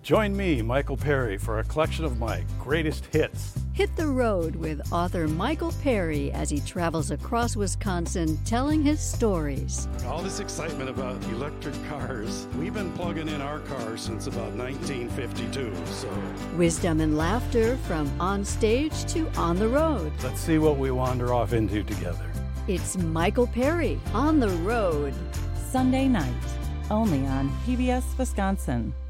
Join me, Michael Perry, for a collection of my greatest hits. Hit the road with author Michael Perry as he travels across Wisconsin telling his stories. All this excitement about electric cars. We've been plugging in our cars since about 1952, so... Wisdom and laughter from on stage to on the road. Let's see what we wander off into together. It's Michael Perry on the road. Sunday night, only on PBS Wisconsin.